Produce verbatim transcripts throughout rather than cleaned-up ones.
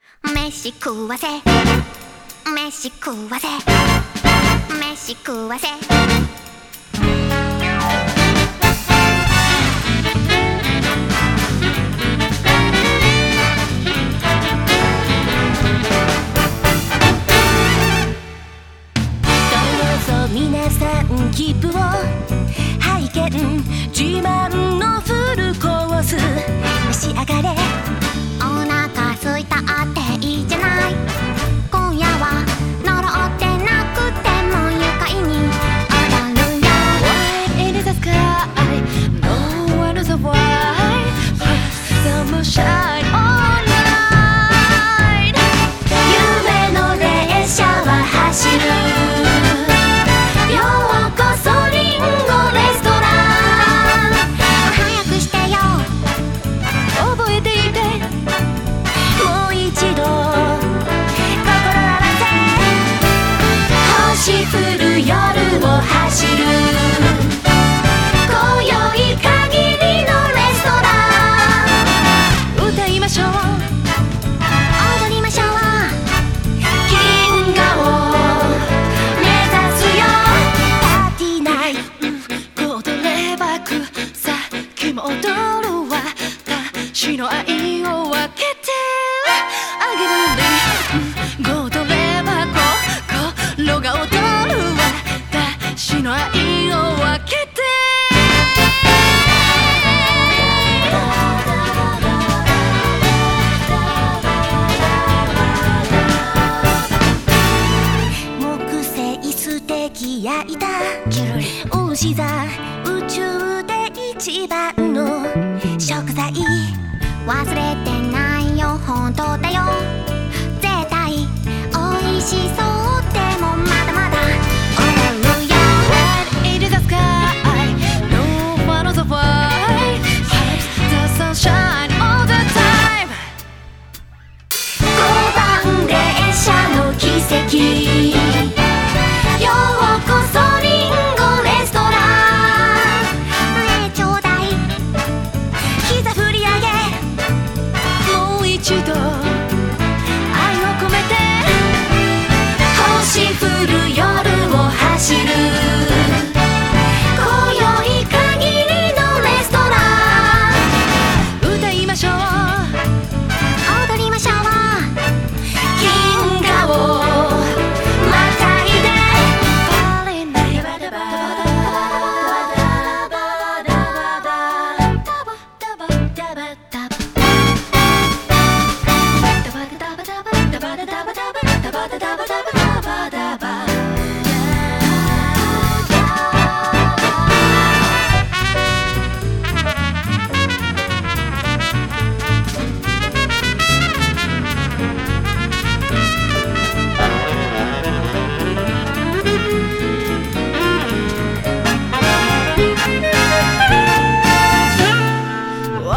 飯食わせ飯食わせ飯食わせ皆さん切符を拝見自慢のフルコース召し上がれお腹すいたっていいじゃない今夜は呪ってなくても愉快に踊るよ Wine in the sky No one knows why Summer shine all night 夢の列車は走る夜を走る今宵限りのレストラン歌いましょう踊りましょう銀河を目指すよパーティーナイト踊ればくさっきも踊るわ私の愛を分けてあげるね踊れば心が踊る私の愛を分けて木星素敵焼いた牛座宇宙で一番の食材忘れてないよ本当だよ絶対美味しそうでもまだまだ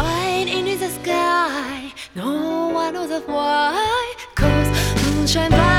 No one knows why, 'cause moonshine